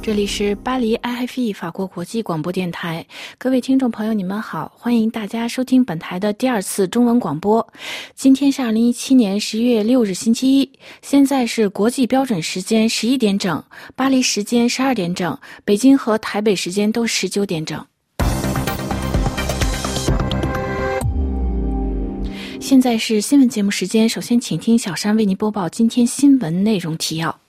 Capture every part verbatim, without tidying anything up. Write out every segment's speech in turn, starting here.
这里是巴黎 I F E 法国国际广播电台，各位听众朋友你们好，欢迎大家收听本台的第二次中文广播。今天是二零一七年十一月六日星期一，现在是国际标准时间十一点整，巴黎时间十二点整，北京和台北时间都十九点整。现在是新闻节目时间，首先请听小山为您播报今天新闻内容提要。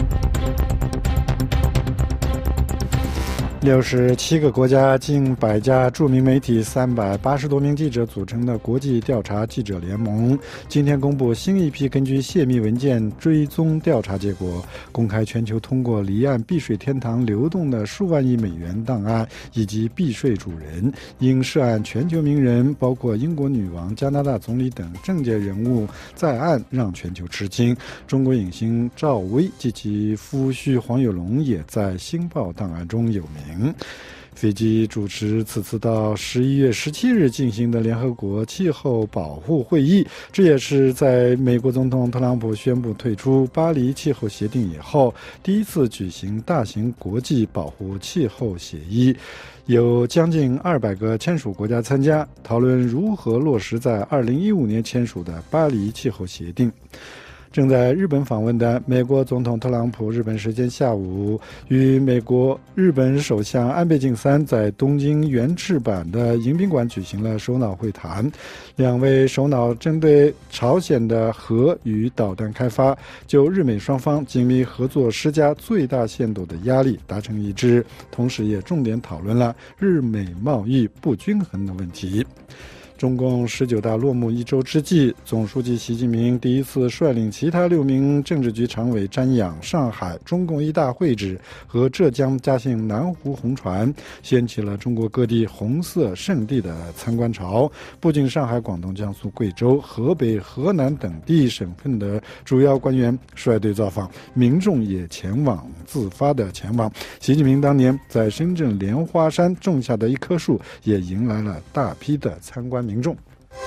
六十七个国家、近百家著名媒体、三百八十多名记者组成的国际调查记者联盟，今天公布新一批根据泄密文件追踪调查结果，公开全球通过离岸避税天堂流动的数万亿美元档案以及避税主人，因涉案全球名人，包括英国女王、加拿大总理等政界人物在案，让全球吃惊。中国影星赵薇及其夫婿黄有龙也在星报档案中有名。飞机主持此次到十一月十七日进行的联合国气候保护会议，这也是在美国总统特朗普宣布退出巴黎气候协定以后第一次举行大型国际保护气候协议。有将近二百个签署国家参加，讨论如何落实在二零一五年签署的巴黎气候协定。正在日本访问的美国总统特朗普，日本时间下午与美国日本首相安倍晋三在东京原赤坂的迎宾馆举行了首脑会谈。两位首脑针对朝鲜的核与导弹开发，就日美双方紧密合作施加最大限度的压力达成一致，同时也重点讨论了日美贸易不均衡的问题。中共十九大落幕一周之际，总书记习近平第一次率领其他六名政治局常委瞻仰上海中共一大会址和浙江嘉兴南湖红船，掀起了中国各地红色圣地的参观潮。不仅上海、广东、江苏、贵州、河北、河南等地省份的主要官员率队造访，民众也前往自发的前往。习近平当年在深圳莲花山种下的一棵树，也迎来了大批的参观民众。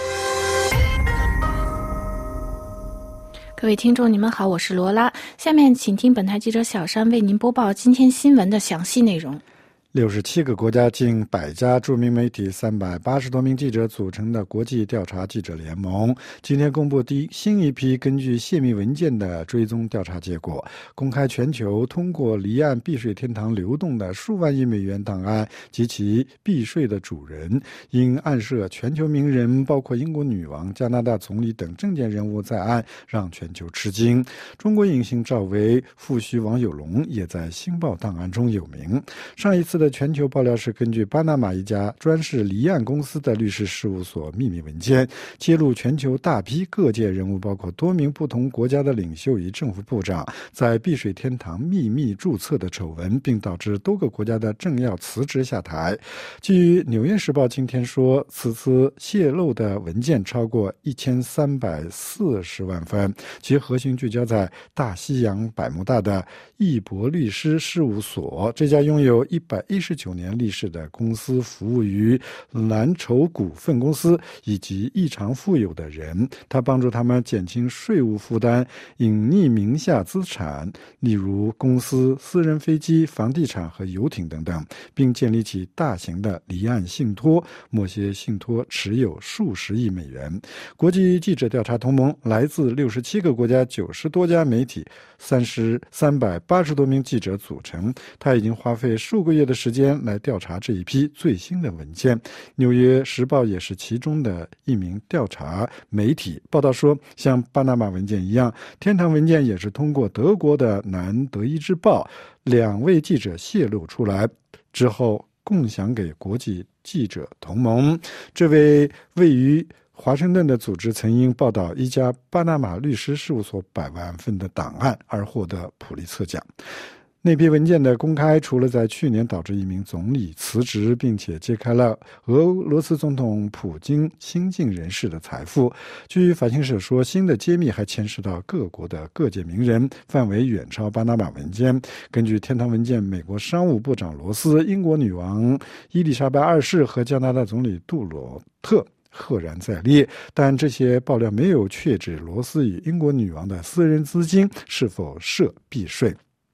各位听众你们好，我是罗拉，下面请听本台记者小山为您播报今天新闻的详细内容。 六十七个国家、近百家著名媒体、三百八十多名记者组成的国际调查记者联盟，今天公布第新一批根据泄密文件的追踪调查结果，公开全球通过离岸避税天堂流动的数万亿美元档案及其避税的主人，因暗涉全球名人，包括英国女王、加拿大总理等政界人物在案，让全球吃惊。中国影星赵薇、父婿王有龙也在星报档案中有名。上一次的全球爆料是根据巴拿马一家专事离岸公司的律师事务所秘密文件，揭露全球大批各界人物，包括多名不同国家的领袖与政府部长，在避税天堂秘密注册的丑闻，并导致多个国家的政要辞职下台。据《纽约时报》今天说，此次泄露的文件超过一千三百四十万份，其核心聚焦在大西洋百慕大的易博律师事务所，这家拥有一百一十九年历史的公司服务于蓝筹股份公司以及异常富有的人，他帮助他们减轻税务负担，隐匿名下资产，例如公司、私人飞机、房地产和游艇等等，并建立起大型的离岸信托，某些信托持有数十亿美元。国际记者调查同盟来自六十七个国家、九十多家媒体、三十三百八十多名记者组成，他已经花费数个月的时间来调查这一批最新的文件。纽约时报也是其中的一名调查媒体，报道说，像巴拿马文件一样，天堂文件也是通过德国的南德意志报两位记者泄露出来之后，共享给国际记者同盟。这位位于华盛顿的组织曾因报道一家巴拿马律师事务所百万份的档案而获得普利策奖。那批文件的公开，除了在去年导致一名总理辞职，并且揭开了俄罗斯总统普京亲近人士的财富。据法新社说，新的揭秘还牵涉到各国的各界名人，范围远超巴拿马文件。根据天堂文件，美国商务部长罗斯、英国女王伊丽莎白二世和加拿大总理杜鲁特赫然在列，但这些爆料没有确指罗斯与英国女王的私人资金是否涉避税。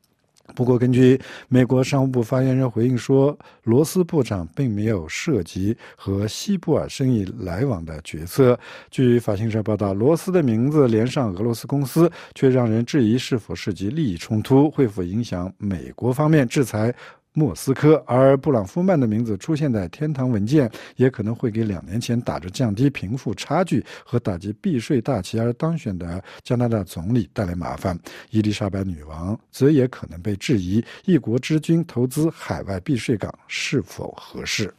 不过，根据美国商务部发言人回应说，罗斯部长并没有涉及和西布尔生意来往的决策。据法新社报道，罗斯的名字连上俄罗斯公司，却让人质疑是否涉及利益冲突，会否影响美国方面制裁莫斯科。而布朗夫曼的名字出现在天堂文件，也可能会给两年前打着降低贫富差距和打击避税大旗而当选的加拿大总理带来麻烦。伊丽莎白女王则也可能被质疑，一国之君投资海外避税港是否合适。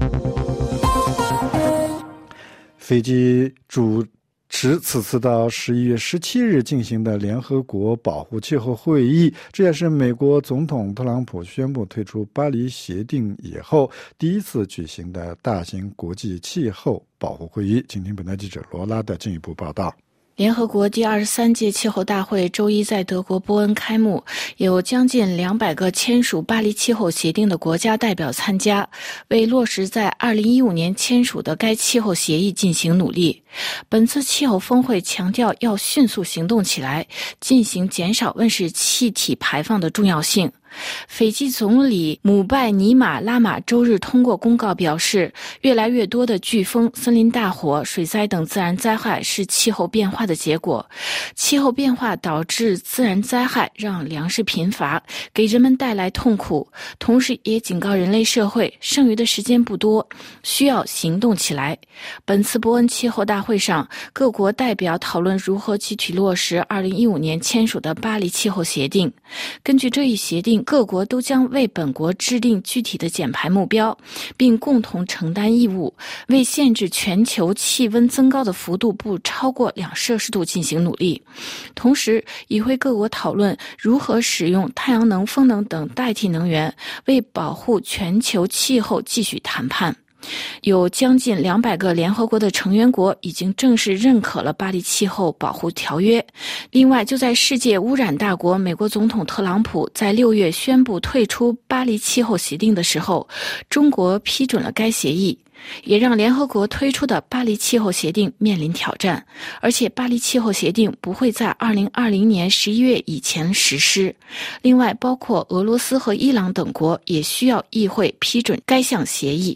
飞机主持此次到十一月十七日进行的联合国保护气候会议，这也是美国总统特朗普宣布退出巴黎协定以后第一次举行的大型国际气候保护会议。请听本台记者罗拉的进一步报道。 联合国第二十三届气候大会周一在德国波恩开幕，有将近两百个签署巴黎气候协定的国家代表参加，为落实在二零一五年签署的该气候协议进行努力。本次气候峰会强调要迅速行动起来，进行减少温室气体排放的重要性。斐济总理姆拜尼马拉玛周日通过公告表示，越来越多的飓风、森林大火、水灾等自然灾害是气候变化的结果。气候变化导致自然灾害，让粮食贫乏，给人们带来痛苦，同时也警告人类社会剩余的时间不多，需要行动起来。本次波恩气候大会上，各国代表讨论如何具体落实二零一五年签署的巴黎气候协定。根据这一协定，各国都将为本国制定具体的减排目标，并共同承担义务，为限制全球气温增高的幅度不超过两摄氏度进行努力。同时，与会各国讨论如何使用太阳能、风能等代替能源，为保护全球气候继续谈判。有将近两百个联合国的成员国已经正式认可了巴黎气候保护条约。另外，就在世界污染大国美国总统特朗普在六月宣布退出巴黎气候协定的时候，中国批准了该协议，也让联合国推出的巴黎气候协定面临挑战。而且巴黎气候协定不会在二零二零年十一月以前实施。另外，包括俄罗斯和伊朗等国也需要议会批准该项协议。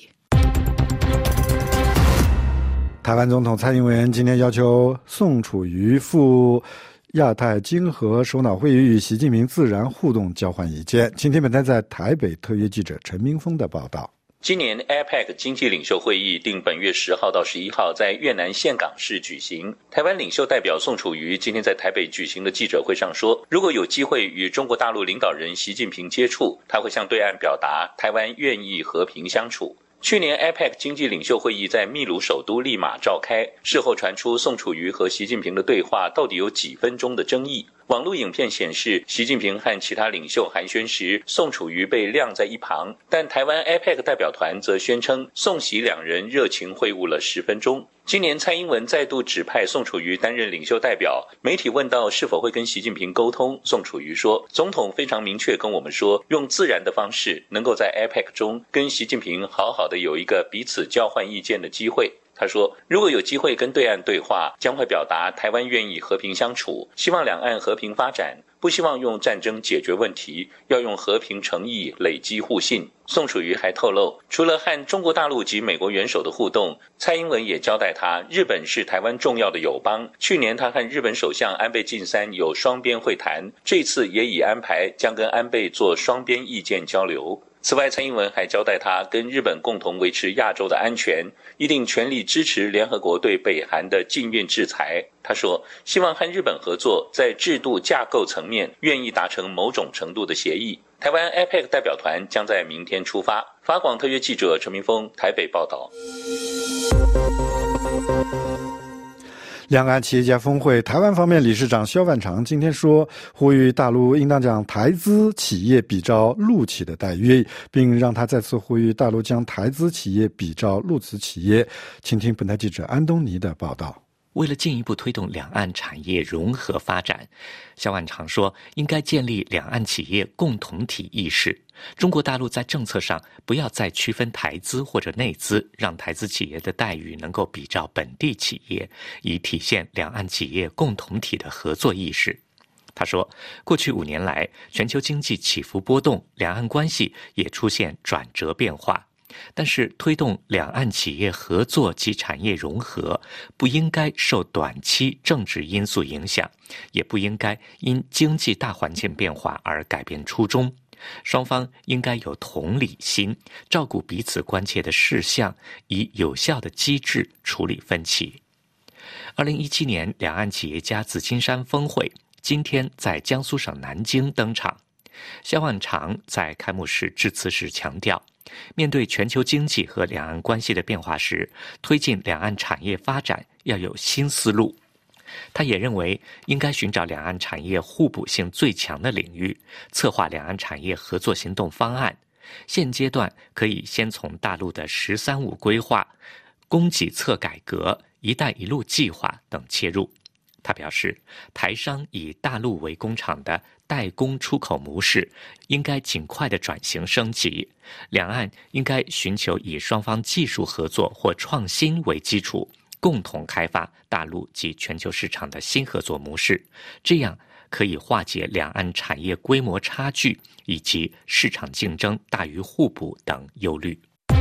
台湾总统蔡英文今天要求宋楚瑜赴亚太经合首脑会议与习近平自然互动交换意见。今天本台在台北特约记者陈明峰的报道。 今年 A P E C 经济领袖会议定本月十号到十一号在越南岘港市举行。台湾领袖代表宋楚瑜今天在台北举行的记者会上说，如果有机会与中国大陆领导人习近平接触，他会向对岸表达台湾愿意和平相处。去年 A P E C 经济领袖会议在秘鲁首都利马召开，事后传出宋楚瑜和习近平的对话到底有几分钟的争议。网络影片显示，习近平和其他领袖寒暄时，宋楚瑜被晾在一旁，但台湾 A P E C 代表团则宣称宋习两人热情会晤了十分钟。今年蔡英文再度指派宋楚瑜担任领袖代表，媒体问到是否会跟习近平沟通，宋楚瑜说，总统非常明确跟我们说，用自然的方式能够在 A P E C 中跟习近平好好的有一个彼此交换意见的机会。他说，如果有机会跟对岸对话，将会表达台湾愿意和平相处，希望两岸和平发展，不希望用战争解决问题，要用和平诚意累积互信。宋楚瑜还透露，除了和中国大陆及美国元首的互动，蔡英文也交代他，日本是台湾重要的友邦。去年他和日本首相安倍晋三有双边会谈，这次也已安排将跟安倍做双边意见交流。此外，蔡英文还交代他跟日本共同维持亚洲的安全，一定全力支持联合国对北韩的禁运制裁。他说，希望和日本合作，在制度架构层面愿意达成某种程度的协议。台湾 A P E C 代表团将在明天出发。法广特约记者陈明峰台北报道。 两岸企业家峰会，台湾方面理事长萧万长今天说，呼吁大陆应当将台资企业比照陆企的待遇，并让他再次呼吁大陆将台资企业比照陆资企业。请听本台记者安东尼的报道。 为了进一步推动两岸产业融合发展，萧万长说，应该建立两岸企业共同体意识。中国大陆在政策上不要再区分台资或者内资，让台资企业的待遇能够比照本地企业，以体现两岸企业共同体的合作意识。 他说，过去五年来，全球经济起伏波动，两岸关系也出现转折变化。但是推动两岸企业合作及产业融合，不应该受短期政治因素影响，也不应该因经济大环境变化而改变初衷。双方应该有同理心，照顾彼此关切的事项，以有效的机制处理分歧。二零一七年两岸企业家紫金山峰会今天在江苏省南京登场。萧万长在开幕式致辞时强调，面对全球经济和两岸关系的变化时，推进两岸产业发展要有新思路。他也认为，应该寻找两岸产业互补性最强的领域，策划两岸产业合作行动方案。现阶段可以先从大陆的“十三五”规划、供给侧改革、一带一路计划等切入。他表示，台商以大陆为工厂的代工出口模式应该尽快的转型升级，两岸应该寻求以双方技术合作或创新为基础，共同开发大陆及全球市场的新合作模式，这样可以化解两岸产业规模差距以及市场竞争大于互补等忧虑。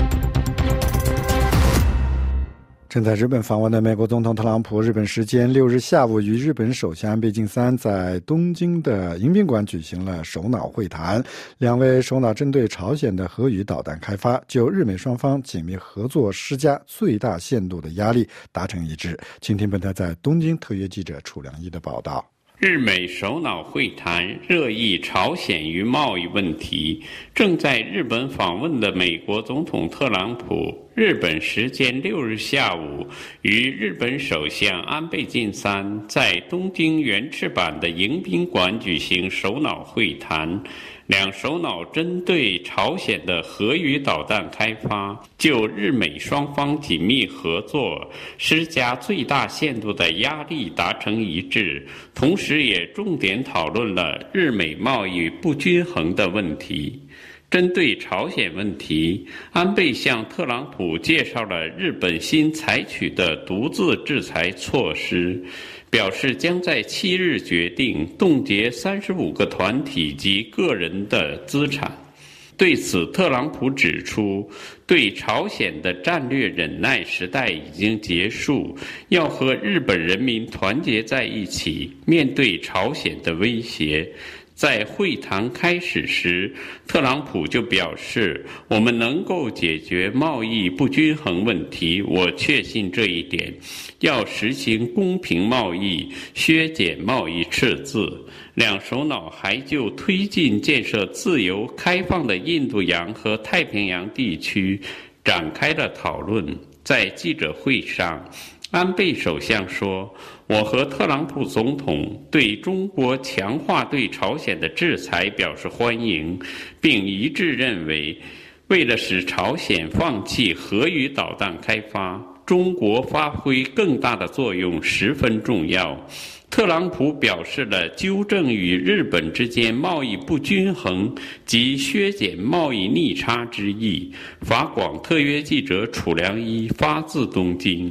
正在日本访问的美国总统特朗普，日本时间六日下午与日本首相安倍晋三在东京的迎宾馆举行了首脑会谈，两位首脑针对朝鲜的核与导弹开发，就日美双方紧密合作施加最大限度的压力达成一致。请听本台在东京特约记者楚良一的报道。 日美首脑会谈热议朝鲜与贸易问题。正在日本访问的美国总统特朗普，日本时间六日下午与日本首相安倍晋三在东京原赤坂的迎宾馆举行首脑会谈。两首脑针对朝鲜的核与导弹开发，就日美双方紧密合作施加最大限度的压力达成一致，同时也重点讨论了日美贸易不均衡的问题。针对朝鲜问题，安倍向特朗普介绍了日本新采取的独自制裁措施，表示将在七日决定冻结三十五个团体及个人的资产。对此，特朗普指出，对朝鲜的战略忍耐时代已经结束，要和日本人民团结在一起，面对朝鲜的威胁。在会谈开始时，特朗普就表示，我们能够解决贸易不均衡问题，我确信这一点。要实行公平贸易，削减贸易赤字。两首脑还就推进建设自由开放的印度洋和太平洋地区展开了讨论。在记者会上，安倍首相说，我和特朗普总统对中国强化对朝鲜的制裁表示欢迎，并一致认为，为了使朝鲜放弃核与导弹开发，中国发挥更大的作用十分重要。特朗普表示了纠正与日本之间贸易不均衡及削减贸易逆差之意。法广特约记者楚良一发自东京。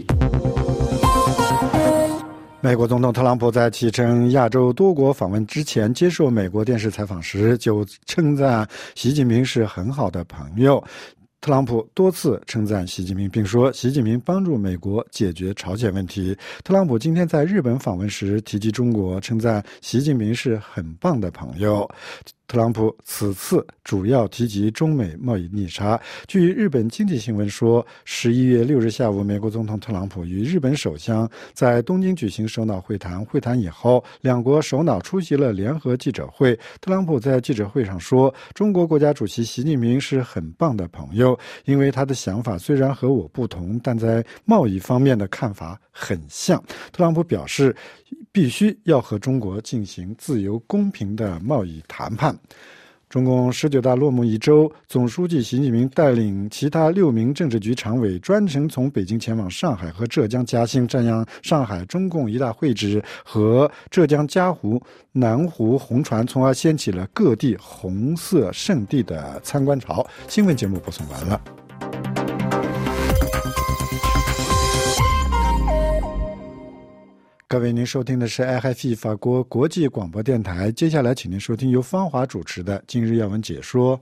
美国总统特朗普在启程亚洲多国访问之前接受美国电视采访时，就称赞习近平是很好的朋友。特朗普多次称赞习近平，并说习近平帮助美国解决朝鲜问题。特朗普今天在日本访问时提及中国，称赞习近平是很棒的朋友。特朗普此次主要提及中美贸易逆差。据日本经济新闻说，十一月六日下午，美国总统特朗普与日本首相在东京举行首脑会谈。会谈以后，两国首脑出席了联合记者会。特朗普在记者会上说，中国国家主席习近平是很棒的朋友，因为他的想法虽然和我不同，但在贸易方面的看法很像。特朗普表示，必须要和中国进行自由公平的贸易谈判。中共十九大落幕一周，总书记习近平带领其他六名政治局常委专程从北京前往上海和浙江嘉兴，瞻仰上海中共一大会址和浙江嘉湖、南湖红船，从而掀起了各地红色圣地的参观潮。新闻节目播送完了。 各位，您收听的是 R F I 法国国际广播电台。接下来，请您收听由方华主持的今日要闻解说。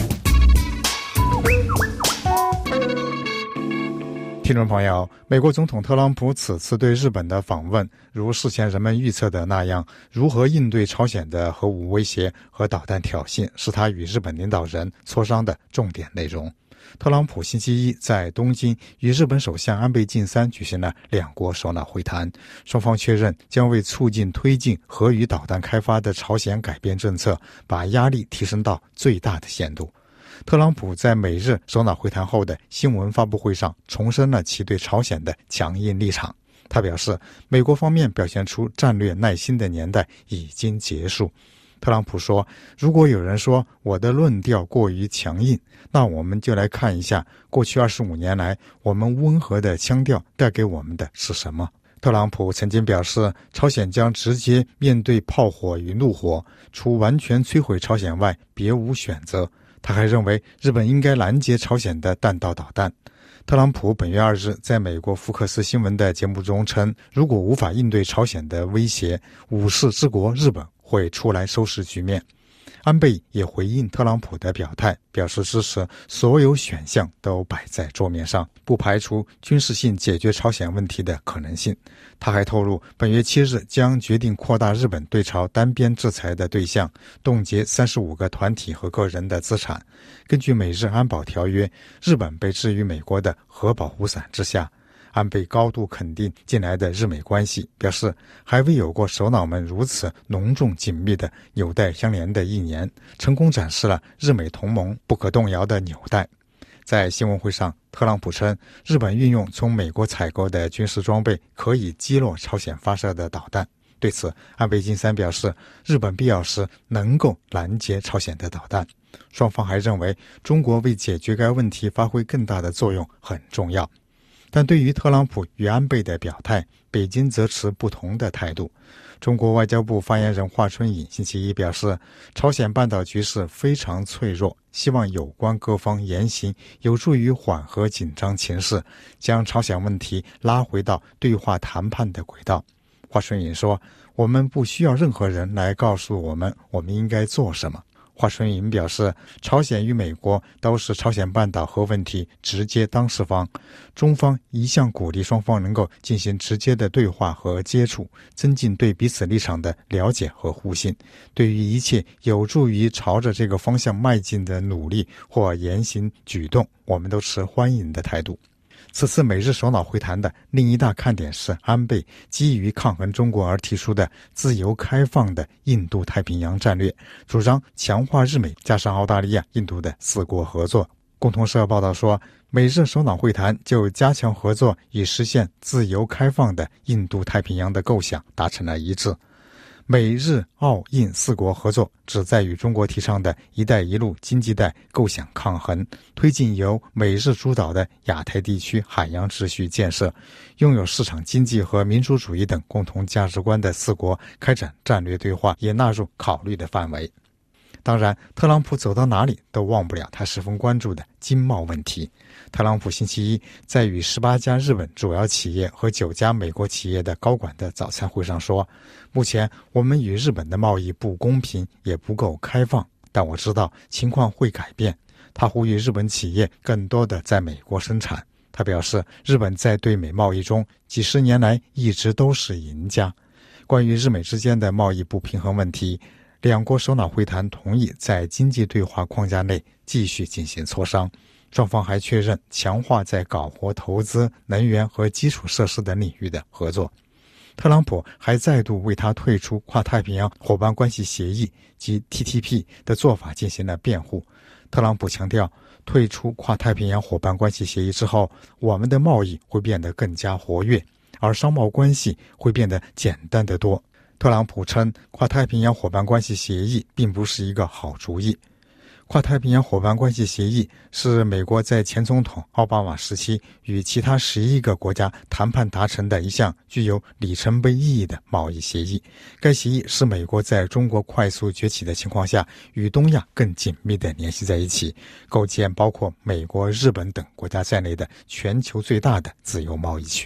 听众朋友，美国总统特朗普此次对日本的访问，如事前人们预测的那样，如何应对朝鲜的核武威胁和导弹挑衅，是他与日本领导人磋商的重点内容。特朗普星期一在东京与日本首相安倍晋三举行了两国首脑会谈，双方确认将为促进推进核与导弹开发的朝鲜改变政策，把压力提升到最大的限度。特朗普在美日首脑会谈后的新闻发布会上重申了其对朝鲜的强硬立场。他表示，美国方面表现出战略耐心的年代已经结束。特朗普说，如果有人说我的论调过于强硬，那我们就来看一下过去二十五年来我们温和的腔调带给我们的是什么。特朗普曾经表示，朝鲜将直接面对炮火与怒火，除完全摧毁朝鲜外别无选择。他还认为日本应该拦截朝鲜的弹道导弹。特朗普本月二日在美国福克斯新闻的节目中称，如果无法应对朝鲜的威胁，武士之国日本会出来收拾局面。安倍也回应特朗普的表态，表示支持所有选项都摆在桌面上，不排除军事性解决朝鲜问题的可能性。他还透露，本月七日将决定扩大日本对朝单边制裁的对象，冻结三十五个团体和个人的资产。根据美日安保条约，日本被置于美国的核保护伞之下。安倍高度肯定近来的日美关系，表示还未有过首脑们如此浓重紧密的纽带相连的一年，成功展示了日美同盟不可动摇的纽带。在新闻会上，特朗普称，日本运用从美国采购的军事装备可以击落朝鲜发射的导弹。对此，安倍晋三表示，日本必要时能够拦截朝鲜的导弹。双方还认为，中国为解决该问题发挥更大的作用很重要。但对于特朗普与安倍的表态，北京则持不同的态度。中国外交部发言人华春莹星期一表示，朝鲜半岛局势非常脆弱，希望有关各方言行有助于缓和紧张情势，将朝鲜问题拉回到对话谈判的轨道。华春莹说，我们不需要任何人来告诉我们我们应该做什么。华春莹表示，朝鲜与美国都是朝鲜半岛核问题直接当事方，中方一向鼓励双方能够进行直接的对话和接触，增进对彼此立场的了解和互信。对于一切有助于朝着这个方向迈进的努力或言行举动，我们都持欢迎的态度。此次美日首脑会谈的另一大看点是安倍基于抗衡中国而提出的自由开放的印度太平洋战略，主张强化日美加上澳大利亚、印度的四国合作。共同社报道说，美日首脑会谈就加强合作以实现自由开放的印度太平洋的构想达成了一致。美日澳印四国合作旨在与中国提倡的一带一路经济带构想抗衡，推进由美日主导的亚太地区海洋秩序建设，拥有市场经济和民主主义等共同价值观的四国开展战略对话也纳入考虑的范围。当然，特朗普走到哪里都忘不了他十分关注的经贸问题。特朗普星期一在与十八家日本主要企业和九家美国企业的高管的早餐会上说，目前我们与日本的贸易不公平也不够开放，但我知道情况会改变。他呼吁日本企业更多的在美国生产。他表示，日本在对美贸易中几十年来一直都是赢家。关于日美之间的贸易不平衡问题，两国首脑会谈同意在经济对话框架内继续进行磋商，双方还确认强化在搞活投资、能源和基础设施等领域的合作。特朗普还再度为他退出跨太平洋伙伴关系协议及 T T P 的做法进行了辩护。特朗普强调，退出跨太平洋伙伴关系协议之后，我们的贸易会变得更加活跃，而商贸关系会变得简单得多。特朗普称，跨太平洋伙伴关系协议并不是一个好主意。跨太平洋伙伴关系协议是美国在前总统奥巴马时期与其他十一个国家谈判达成的一项具有里程碑意义的贸易协议。该协议是美国在中国快速崛起的情况下与东亚更紧密地联系在一起，构建包括美国、日本等国家在内的全球最大的自由贸易区。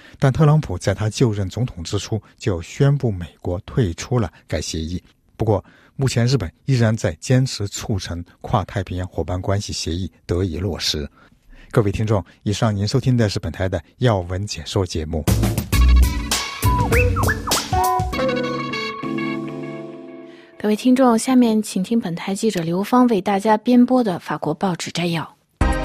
但特朗普在他就任总统之初就宣布美国退出了该协议。不过目前日本依然在坚持促成跨太平洋伙伴关系协议得以落实。各位听众，以上您收听的是本台的要闻解说节目。 各位听众，下面请听本台记者刘芳为大家编播的法国报纸摘要。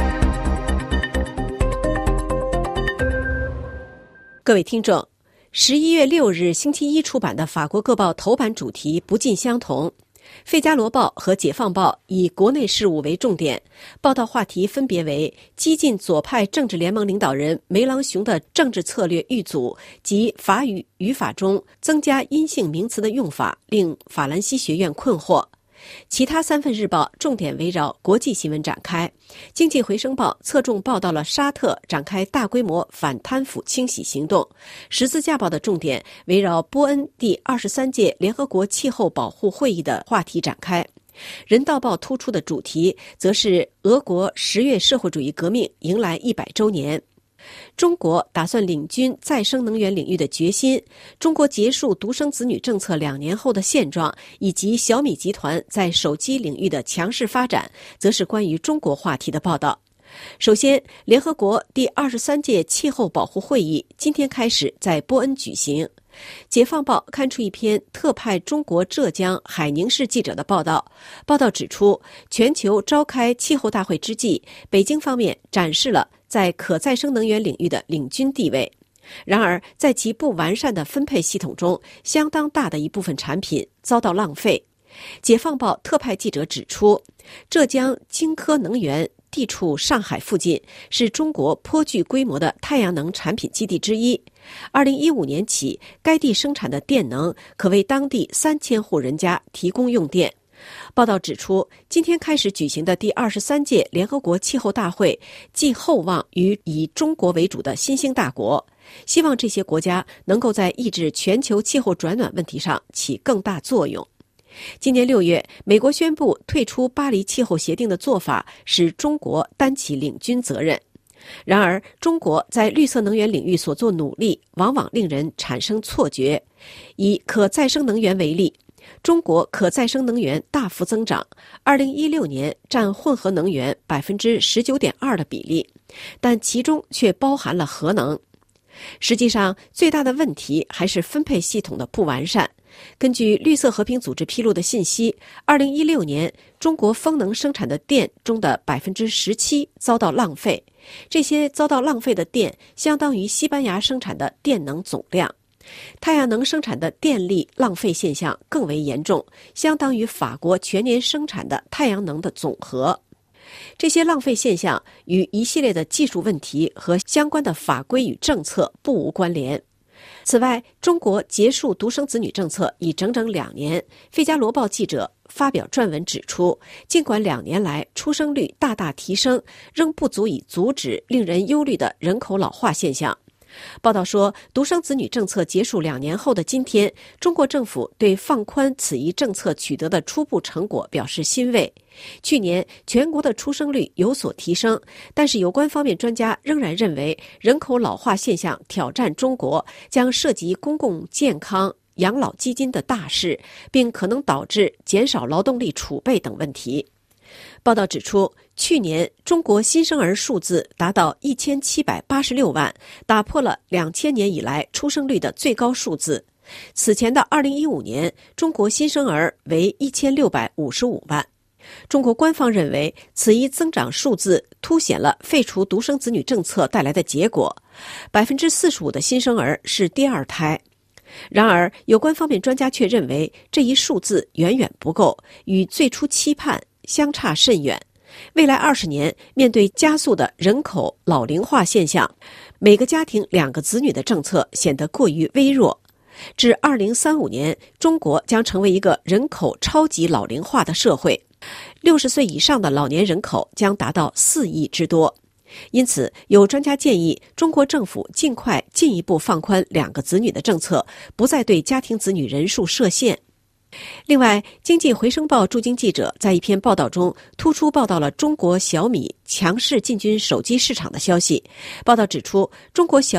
各位听众，十一月六日星期一出版的法国各报头版主题不尽相同。费加罗报和解放报以国内事务为重点，报道话题分别为激进左派政治联盟领导人梅朗雄的政治策略遇阻及法语语法中增加阴性名词的用法令法兰西学院困惑。其他三份日报重点围绕国际新闻展开，经济回声报侧重报道了沙特展开大规模反贪腐清洗行动，十字架报的重点围绕波恩第二十三届联合国气候保护会议的话题展开，人道报突出的主题则是俄国十月社会主义革命迎来一百周年。中国打算领军再生能源领域的决心，中国结束独生子女政策两年后的现状，以及小米集团在手机领域的强势发展，则是关于中国话题的报道。首先，联合国第二十三届气候保护会议今天开始在波恩举行。解放报刊出一篇特派中国浙江海宁市记者的报道，报道指出，全球召开气候大会之际，北京方面展示了在可再生能源领域的领军地位。然而，在其不完善的分配系统中，相当大的一部分产品遭到浪费。解放报特派记者指出，浙江京科能源地处上海附近，是中国颇具规模的太阳能产品基地之一。二零一五年起，该地生产的电能可为当地三千户人家提供用电。报道指出，今天开始举行的第二十三届联合国气候大会寄厚望于以中国为主的新兴大国，希望这些国家能够在抑制全球气候转暖问题上起更大作用。今年六月，美国宣布退出巴黎气候协定的做法使中国担起领军责任。然而，中国在绿色能源领域所做努力往往令人产生错觉。以可再生能源为例，中国可再生能源大幅增长，二零一六年占混合能源 百分之十九点二 的比例，但其中却包含了核能。实际上，最大的问题还是分配系统的不完善。根据绿色和平组织披露的信息，二零一六年中国风能生产的电中的 百分之十七 遭到浪费，这些遭到浪费的电相当于西班牙生产的电能总量。太阳能生产的电力浪费现象更为严重，相当于法国全年生产的太阳能的总和。这些浪费现象与一系列的技术问题和相关的法规与政策不无关联。此外，中国结束独生子女政策已整整两年。费加罗报记者发表撰文指出，尽管两年来出生率大大提升，仍不足以阻止令人忧虑的人口老化现象。报道说，独生子女政策结束两年后的今天，中国政府对放宽此一政策取得的初步成果表示欣慰。去年全国的出生率有所提升，但是有关方面专家仍然认为，人口老化现象挑战中国，将涉及公共健康、养老基金的大事，并可能导致减少劳动力储备等问题。报道指出，去年中国新生儿数字达到一千七百八十六万，打破了两千年以来出生率的最高数字。此前的二零一五年，中国新生儿为一千六百五十五万。中国官方认为，此一增长数字凸显了废除独生子女政策带来的结果， 百分之四十五 的新生儿是第二胎。然而，有关方面专家却认为，这一数字远远不够，与最初期盼相差甚远。未来二十年，面对加速的人口老龄化现象，每个家庭两个子女的政策显得过于微弱。至二零三五年，中国将成为一个人口超级老龄化的社会，六十岁以上的老年人口将达到四亿之多。因此，有专家建议中国政府尽快进一步放宽两个子女的政策，不再对家庭子女人数设限。另外，经济回声报驻京记者在一篇报道中突出报道了中国小米强势进军手机市场的消息。报道指出，中国小米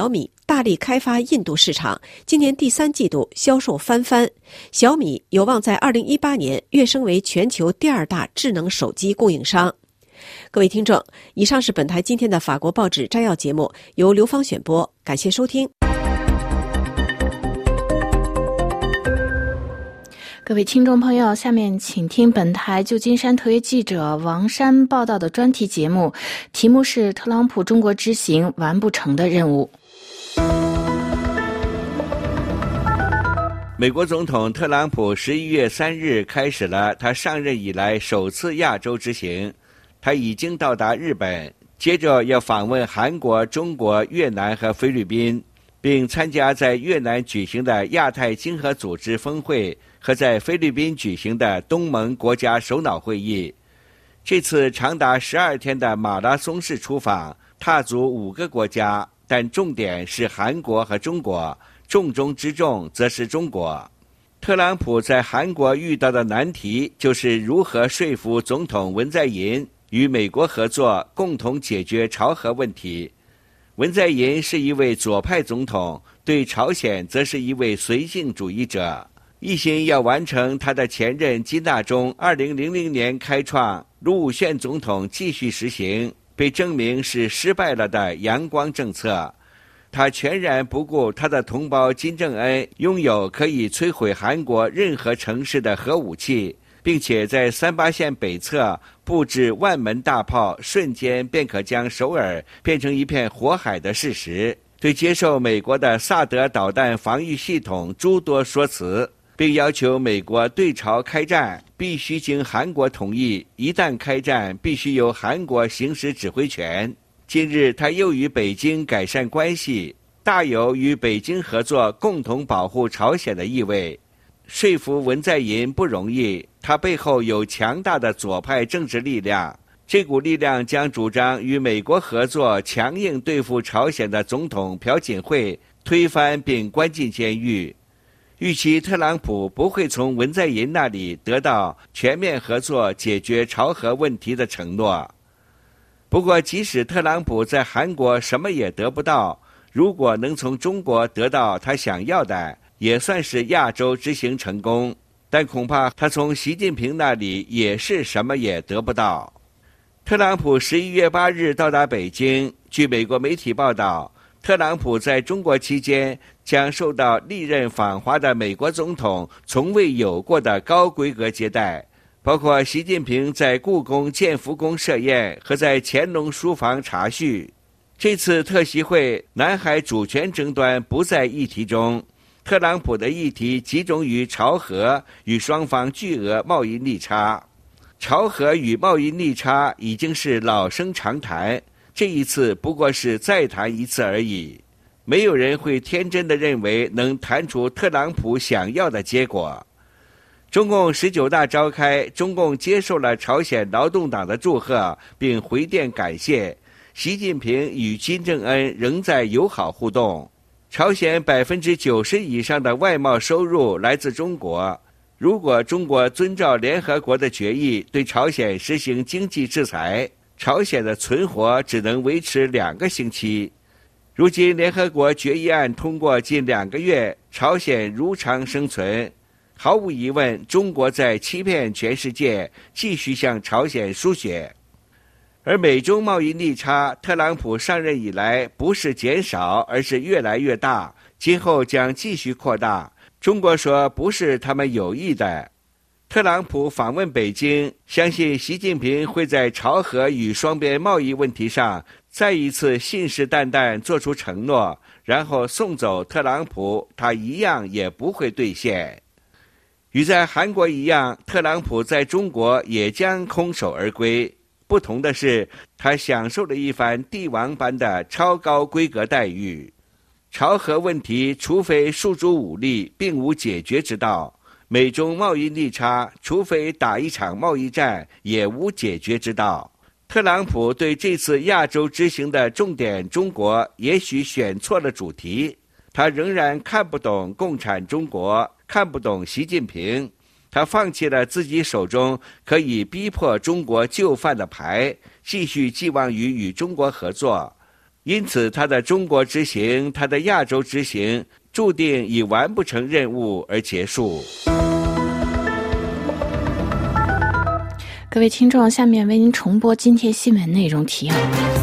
大力开发印度市场，今年第三季度销售翻番，小米有望在二零一八年跃升为全球第二大智能手机供应商。各位听众，以上是本台今天的法国报纸摘要节目，由刘芳选播，感谢收听。 各位听众朋友，下面请听本台旧金山特约记者王珊报道的专题节目，题目是特朗普中国之行完不成的任务。 美国总统特朗普十一月三日开始了他上任以来首次亚洲之行，他已经到达日本，接着要访问韩国、中国、越南和菲律宾，并参加在越南举行的亚太经合组织峰会和在菲律宾举行的东盟国家首脑会议。这次长达十二天的马拉松式出访，踏足五个国家，但重点是韩国和中国，重中之重则是中国。特朗普在韩国遇到的难题就是如何说服总统文在寅与美国合作，共同解决朝核问题。文在寅是一位左派总统，对朝鲜则是一位绥靖主义者，一心要完成他的前任金大中二零零零年开创，卢武铉总统继续实行，被证明是失败了的阳光政策。他全然不顾他的同胞金正恩拥有可以摧毁韩国任何城市的核武器，并且在三八线北侧布置万门大炮，瞬间便可将首尔变成一片火海的事实，对接受美国的萨德导弹防御系统诸多说辞，并要求美国对朝开战必须经韩国同意，一旦开战必须由韩国行使指挥权。近日他又与北京改善关系，大有与北京合作共同保护朝鲜的意味。说服文在寅不容易，他背后有强大的左派政治力量，这股力量将主张与美国合作强硬对付朝鲜的总统朴槿惠推翻并关进监狱。预期特朗普不会从文在寅那里得到全面合作解决朝核问题的承诺。不过即使特朗普在韩国什么也得不到，如果能从中国得到他想要的，也算是亚洲之行成功，但恐怕他从习近平那里也是什么也得不到。特朗普十一月八日到达北京，据美国媒体报道，特朗普在中国期间将受到历任访华的美国总统从未有过的高规格接待，包括习近平在故宫建福宫设宴和在乾隆书房茶叙。这次特席会，南海主权争端不在议题中，特朗普的议题集中于朝核与双方巨额贸易逆差。朝核与贸易逆差已经是老生常谈，这一次不过是再谈一次而已。没有人会天真地认为能谈出特朗普想要的结果。中共十九大召开，中共接受了朝鲜劳动党的祝贺，并回电感谢。习近平与金正恩仍在友好互动。朝鲜百分之九十以上的外贸收入来自中国。如果中国遵照联合国的决议对朝鲜实行经济制裁，朝鲜的存活只能维持两个星期。如今联合国决议案通过近两个月，朝鲜如常生存。毫无疑问，中国在欺骗全世界，继续向朝鲜输血。而美中贸易逆差，特朗普上任以来不是减少，而是越来越大，今后将继续扩大。中国说不是他们有意的。特朗普访问北京，相信习近平会在朝核与双边贸易问题上再一次信誓旦旦做出承诺，然后送走特朗普，他一样也不会兑现。与在韩国一样，特朗普在中国也将空手而归。不同的是，他享受了一番帝王般的超高规格待遇。朝核问题，除非诉诸武力，并无解决之道；美中贸易逆差，除非打一场贸易战，也无解决之道。特朗普对这次亚洲之行的重点中国，也许选错了主题。他仍然看不懂共产中国，看不懂习近平。他放弃了自己手中可以逼迫中国就范的牌，继续寄望于与中国合作。 因此他的中国之行、他的亚洲之行注定以完不成任务而结束。 各位听众，下面为您重播今天新闻内容提要。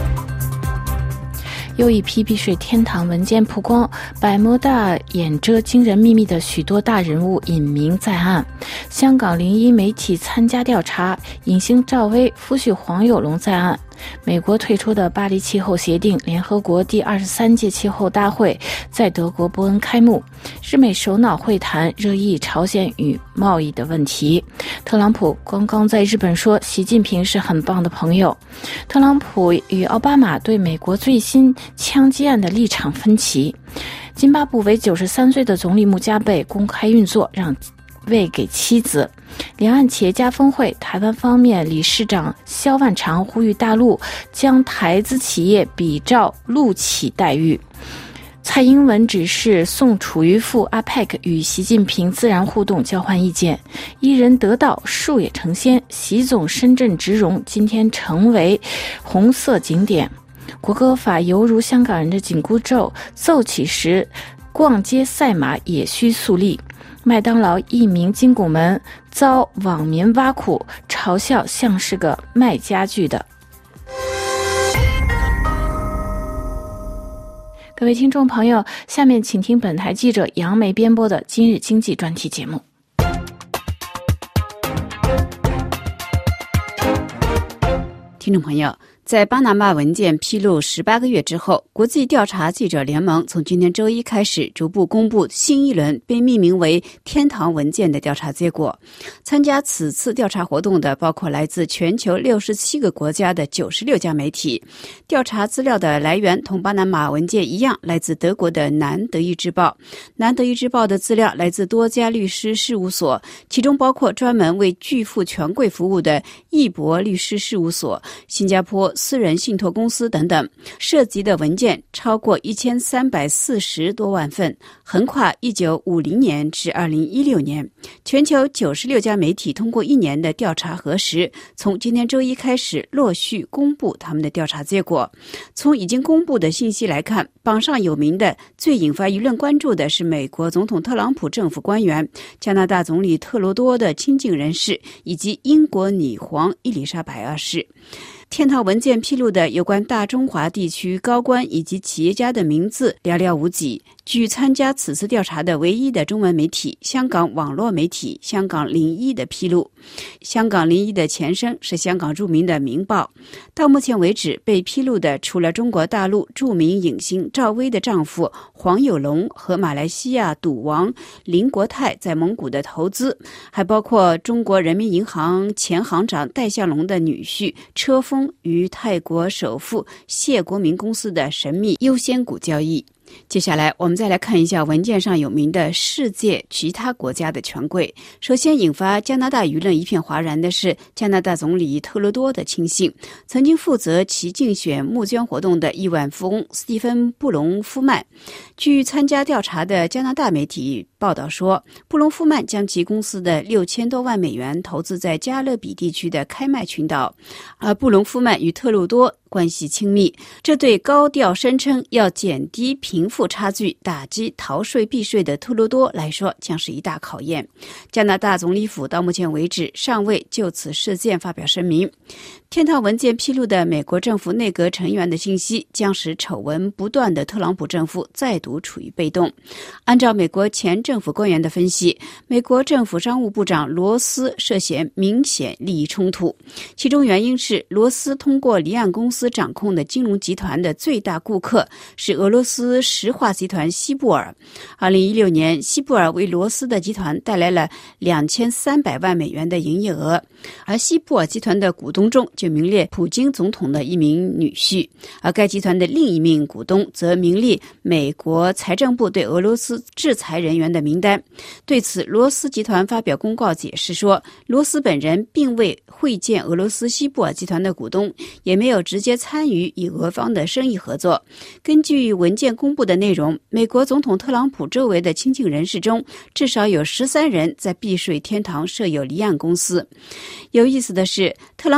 又一批避税天堂文件曝光，百慕大掩遮惊人秘密的许多大人物隐名在案。香港零一媒体参加调查，影星赵薇、夫婿黄有龙在案。美国退出的巴黎气候协定，联合国第二十三届气候大会在德国波恩开幕。日美首脑会谈热议朝鲜与贸易的问题。特朗普刚刚在日本说习近平是很棒的朋友。特朗普与奥巴马对美国最新枪击案的立场分歧。津巴布韦九十三岁的总理穆加贝公开运作，让位给妻子。两岸企业家峰会，台湾方面理事长萧万长呼吁大陆将台资企业比照陆企待遇。蔡英文指示宋楚瑜赴 A P E C 与习近平自然互动交换意见，一人得道树也成仙。习总深圳植荣今天成为红色景点。国歌法犹如香港人的紧箍咒，奏起时逛街赛马也需肃立。麦当劳一名金拱门遭网民挖苦，嘲笑像是个卖家具的。各位听众朋友，下面请听本台记者杨梅编播的今日经济专题节目。 听众朋友，在巴拿马文件披露十八个月之后，国际调查记者联盟从今天周一开始逐步公布新一轮被命名为天堂文件的调查结果。参加此次调查活动的包括来自全球六十七个国家的九十六家媒体。调查资料的来源同巴拿马文件一样，来自德国的南德意志报。南德意志报的资料来自多家律师事务所，其中包括专门为巨富权贵服务的易博律师事务所、新加坡私人信托公司等等，涉及的文件超过一千三百四十多万份，横跨一九五零年至二零一六年。全球九十六家媒体通过一年的调查核实，从今天周一开始陆续公布他们的调查结果。从已经公布的信息来看，榜上有名的、最引发舆论关注的是美国总统特朗普政府官员、加拿大总理特鲁多的亲近人士，以及英国女皇伊丽莎白二世。天堂文件披露的有关大中华地区高官以及企业家的名字寥寥无几。据参加此次调查的唯一的中文媒体香港网络媒体香港零一的披露，香港零一的前身是香港著名的明报。到目前为止，被披露的除了中国大陆著名影星赵薇的丈夫黄有龙和马来西亚赌王林国泰在蒙古的投资，还包括中国人民银行前行长戴相龙的女婿车峰与泰国首富谢国明公司的神秘优先股交易。接下来我们再来看一下文件上有名的世界其他国家的权贵。首先引发加拿大舆论一片哗然的是加拿大总理特鲁多的亲信，曾经负责其竞选募捐活动的亿万富翁斯蒂芬·布隆夫曼。据参加调查的加拿大媒体报道说，布隆夫曼将其公司的六千多万美元投资在加勒比地区的开麦群岛，而布隆夫曼与特鲁多关系亲密，这对高调声称要减低贫富差距、打击逃税避税的特鲁多来说将是一大考验。加拿大总理府到目前为止尚未就此事件发表声明。天堂文件披露的美国政府内阁成员的信息将使丑闻不断的特朗普政府再度处于被动。按照美国前政府官员的分析，美国政府商务部长罗斯涉嫌明显利益冲突，其中原因是罗斯通过离岸公司掌控的金融集团的最大顾客是俄罗斯石化集团西布尔。二零一六年，西布尔为罗斯的集团带来了两千三百万美元的营业额，而西布尔集团的股东中就名列普京总统的一名女婿，而该集团的另一名股东则名列美国财政部对俄罗斯制裁人员的名单。对此，罗斯集团发表公告解释说，罗斯本人并未会见俄罗斯西布尔集团的股东，也没有直接参与与俄方的生意合作。根据文件公布的内容，美国总统特朗普周围的亲近人士中，至少有十三人在避税天堂设有离岸公司。有意思的是，特朗普政府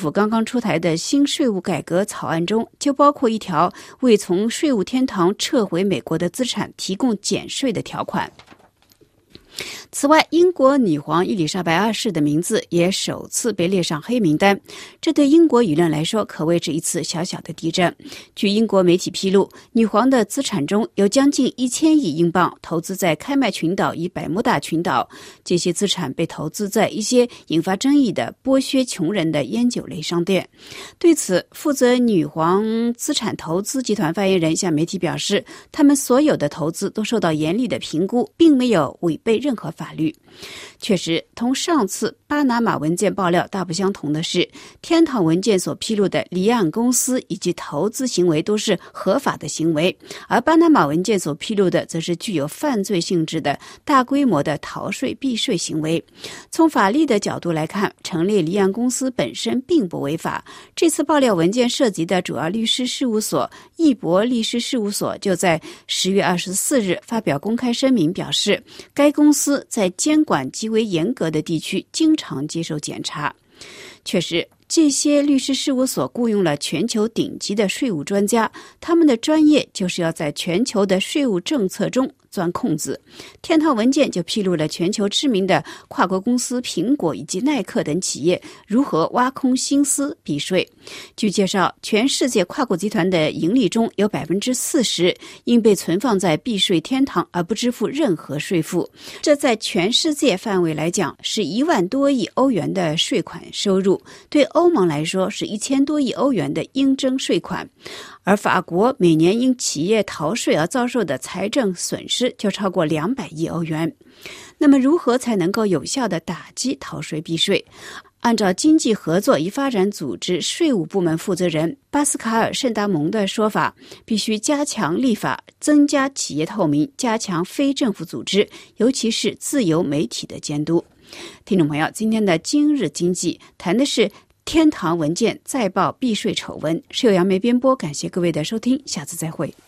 府刚刚出台的新税务改革草案中，就包括一条为从税务天堂撤回美国的资产提供减税的条款。此外，英国女皇伊丽莎白二世的名字也首次被列上黑名单，这对英国舆论来说可谓是一次小小的地震。据英国媒体披露，女皇的资产中有将近一千亿英镑投资在开曼群岛与百慕大群岛，这些资产被投资在一些引发争议的剥削穷人的烟酒类商店。对此，负责女皇资产投资集团发言人向媒体表示，他们所有的投资都受到严厉的评估，并没有违背任何法律。确实，同上次巴拿马文件爆料大不相同的是，天堂文件所披露的离岸公司以及投资行为都是合法的行为，而巴拿马文件所披露的则是具有犯罪性质的大规模的逃税避税行为。从法律的角度来看，成立离岸公司本身并不违法。这次爆料文件涉及的主要律师事务所易博律师事务所就在十月二十四日发表公开声明，表示该公司在监管极为严格的地区经常接受检查。确实，这些律师事务所雇佣了全球顶级的税务专家，他们的专业就是要在全球的税务政策中钻空子。天堂文件就披露了全球知名的跨国公司苹果以及耐克等企业如何挖空心思避税。据介绍，全世界跨国集团的盈利中有 百分之四十 应被存放在避税天堂而不支付任何税负，这在全世界范围来讲是一万多亿欧元的税款收入，对欧盟来说是一千多亿欧元的应征税款。而法国每年因企业逃税而遭受的财政损失就超过两百亿欧元。那么如何才能够有效地打击逃税避税？按照经济合作与发展组织税务部门负责人巴斯卡尔·圣达蒙的说法，必须加强立法，增加企业透明，加强非政府组织，尤其是自由媒体的监督。听众朋友，今天的今日经济谈的是天堂文件再爆避税丑闻，是由杨梅编播，感谢各位的收听，下次再会。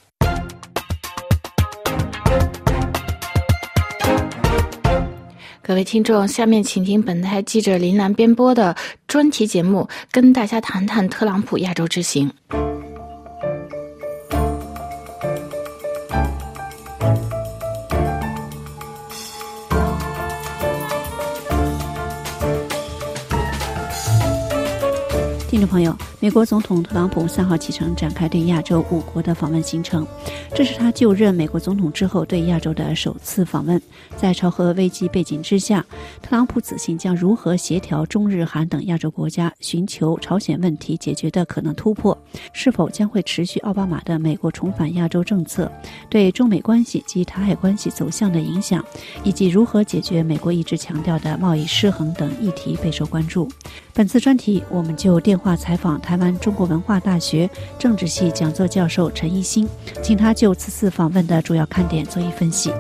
各位听众，下面请听本台记者林兰编播的专题节目，跟大家谈谈特朗普亚洲之行。 听众朋友，美国总统特朗普三号启程展开对亚洲五国的访问行程，这是他就任美国总统之后对亚洲的首次访问。在朝核危机背景之下，特朗普此行将如何协调中日韩等亚洲国家，寻求朝鲜问题解决的可能突破？是否将会持续奥巴马的美国重返亚洲政策对中美关系及台海关系走向的影响，以及如何解决美国一直强调的贸易失衡等议题备受关注。本次专题我们就电话采访台湾中国文化大学政治系讲座教授陈一新，请他就此次访问的主要看点做一分析。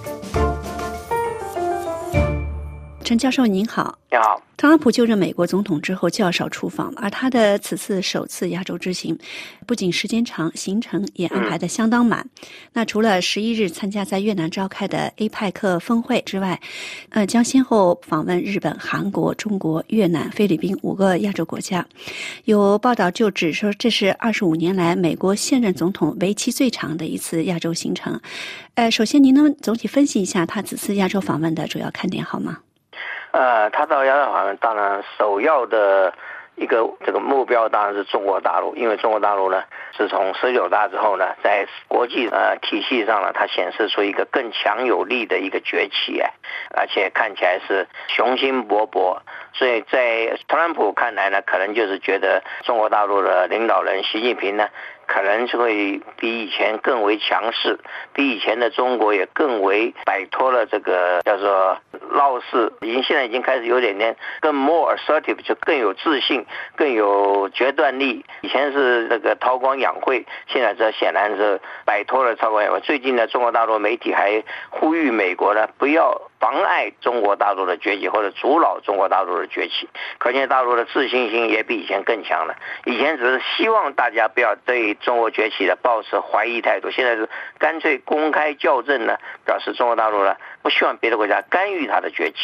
陈教授您好。 你好。 特朗普就任美国总统之后较少出访，而他的此次首次亚洲之行不仅时间长，行程也安排得相当满、嗯、那除了十一日参加在越南召开的 A P E C 峰会之外，呃，将先后访问日本、韩国、中国、越南、菲律宾五个亚洲国家。有报道就指说这是二十五年来美国现任总统为期最长的一次亚洲行程。呃，首先您能总体分析一下他此次亚洲访问的主要看点好吗？ 呃，他到亚洲访问，当然首要的一个这个目标当然是中国大陆，因为中国大陆呢，自从十九大之后呢，在国际呃体系上呢，它显示出一个更强有力的一个崛起啊，而且看起来是雄心勃勃。所以在特朗普看来呢，可能就是觉得中国大陆的领导人习近平呢，可能是会比以前更为强势，比以前的中国也更为摆脱了这个叫做闹事，已经现在已经开始有点点更 more assertive， 就更有自信，更有决断力。以前是这个韬光养晦，现在这显然是摆脱了韬光养晦。最近呢，中国大陆媒体还呼吁美国呢不要妨碍中国大陆的崛起，或者阻挠中国大陆的崛起。可见大陆的自信心也比以前更强了。以前只是希望大家不要对中国崛起的抱持怀疑态度，现在是干脆公开校正呢，表示中国大陆呢不希望别的国家干预它的崛起。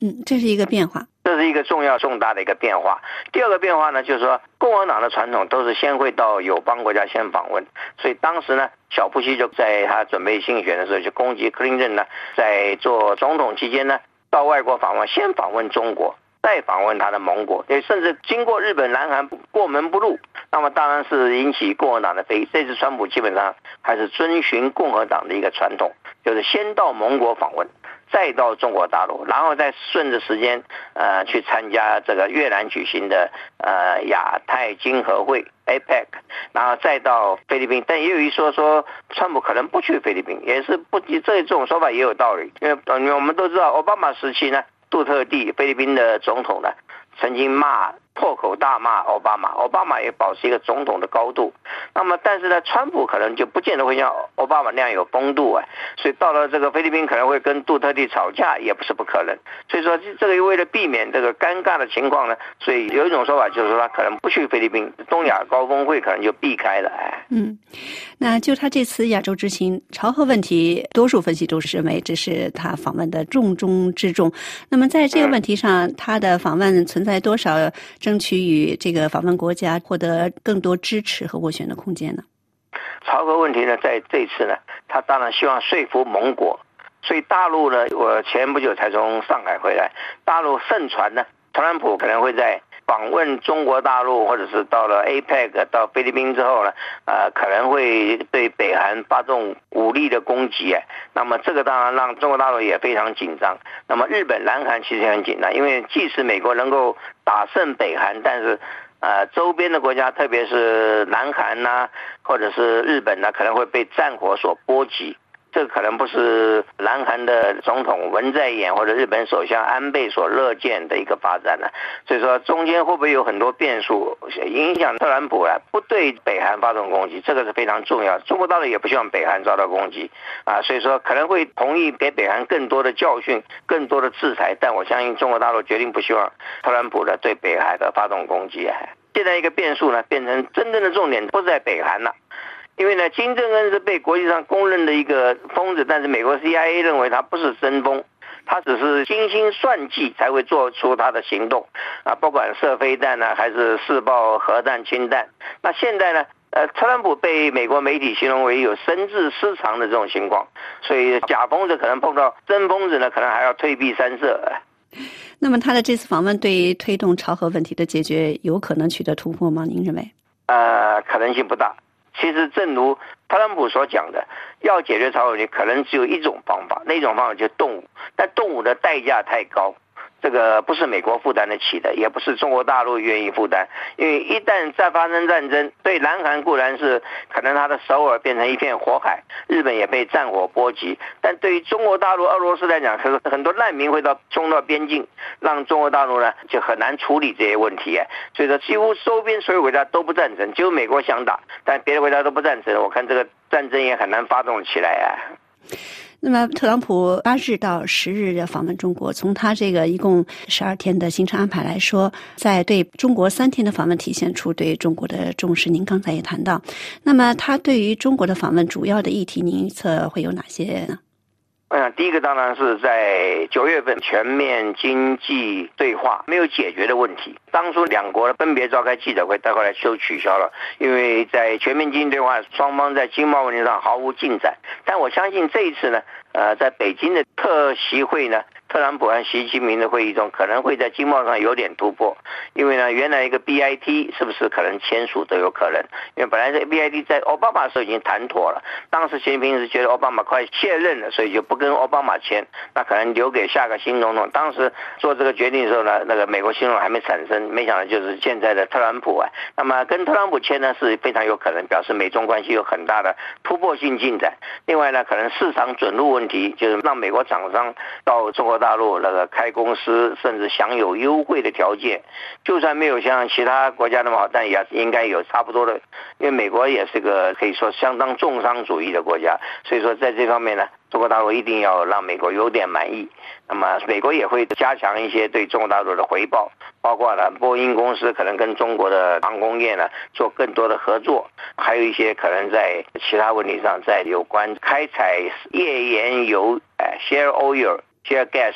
嗯，这是一个变化。 这是一个重要重大的一个变化。第二个变化呢，就是说共和党的传统都是先会到友邦国家先访问，所以当时呢，小布希就在他准备竞选的时候就攻击克林顿呢，在做总统期间呢，到外国访问，先访问中国，再访问他的盟国，也甚至经过日本、南韩过门不入，那么当然是引起共和党的非议。这次川普基本上还是遵循共和党的一个传统，就是先到盟国访问，再到中国大陆，然后再顺着时间呃去参加这个越南举行的呃亚太经合会 A P E C， 然后再到菲律宾。但也有一说说川普可能不去菲律宾，也是不这这种说法也有道理，因为我们都知道奥巴马时期呢，杜特地菲律宾的总统呢曾经骂破口大骂奥巴马，奥巴马也保持一个总统的高度。那么但是呢，川普可能就不见得会像奥巴马那样有风度啊，所以到了这个菲律宾可能会跟杜特地吵架，也不是不可能。所以说这个为了避免这个尴尬的情况呢，所以有一种说法就是说他可能不去菲律宾，东亚高峰会可能就避开了。哎， 嗯，那就他这次亚洲之行，朝核问题，多数分析都是认为这是他访问的重中之重。那么在这个问题上，嗯、他的访问存在多少争取与这个访问国家获得更多支持和斡旋的空间呢？ 朝核问题呢，在这次呢，他当然希望说服盟国，所以大陆呢，我前不久才从上海回来，大陆盛传呢，特朗普可能会在访问中国大陆，或者是到了 A P E C 到菲律宾之后呢，呃，可能会对北韩发动武力的攻击。那么这个当然让中国大陆也非常紧张。那么日本、南韩其实也很紧张，因为即使美国能够打胜北韩，但是呃，周边的国家，特别是南韩呐、啊，或者是日本呢、啊，可能会被战火所波及。这可能不是南韩的总统文在寅或者日本首相安倍所乐见的一个发展呢。所以说中间会不会有很多变数影响特朗普啊不对北韩发动攻击，这个是非常重要。中国大陆也不希望北韩遭到攻击啊，所以说可能会同意给北韩更多的教训、更多的制裁，但我相信中国大陆决定不希望特朗普的对北韩的发动攻击。现在一个变数呢，变成真正的重点不在北韩了。因为呢，金正恩是被国际上公认的一个疯子，但是美国 C I A 认为他不是真疯，他只是精心算计才会做出他的行动啊，不管射飞弹呢、啊，还是试爆核弹、氢弹。那现在呢，呃，特朗普被美国媒体形容为有神志失常的这种情况，所以假疯子可能碰到真疯子呢，可能还要退避三舍。 那么他的这次访问对推动朝核问题的解决有可能取得突破吗？您认为？ 呃，可能性不大。其实正如特朗普所讲的，要解决朝核问题可能只有一种方法，那种方法就是动武，但动武的代价太高，这个不是美国负担得起的，也不是中国大陆愿意负担。因为一旦再发生战争，对南韩固然是可能他的首尔变成一片火海，日本也被战火波及，但对于中国大陆、俄罗斯来讲，很多难民会到冲到边境，让中国大陆呢就很难处理这些问题。所以说几乎周边所有国家都不赞成，只有美国想打，但别的国家都不赞成，我看这个战争也很难发动起来啊。 那么特朗普八日到十日的访问中国，从他这个一共十二天的行程安排来说，在对中国三天的访问体现出对中国的重视，您刚才也谈到。那么他对于中国的访问主要的议题，您预测会有哪些呢？ 我想第一个当然是在九月份全面经济对话没有解决的问题。当初两国分别召开记者会，到后来就取消了，因为在全面经济对话双方在经贸问题上毫无进展。但我相信这一次呢，呃，在北京的特席会呢，特朗普和习近平的会议中可能会在经贸上有点突破，因为呢，原来一个 B I T 是不是可能签署都有可能，因为本来这个 B I T 在奥巴马时候已经谈妥了，当时习近平是觉得奥巴马快卸任了，所以就不跟奥巴马签，那可能留给下个新总统。当时做这个决定的时候呢，那个美国新总统还没产生，没想到就是现在的特朗普啊。那么跟特朗普签呢是非常有可能，表示美中关系有很大的突破性进展。另外呢，可能市场准入问题，就是让美国厂商到中国大陆那个开公司，甚至享有优惠的条件，就算没有像其他国家那么好，但也应该有差不多的，因为美国也是个可以说相当重商主义的国家，所以说在这方面呢，中国大陆一定要让美国有点满意。那么美国也会加强一些对中国大陆的回报，包括了波音公司可能跟中国的航空业呢做更多的合作，还有一些可能在其他问题上，在有关开采页岩油、shale oil、shale gas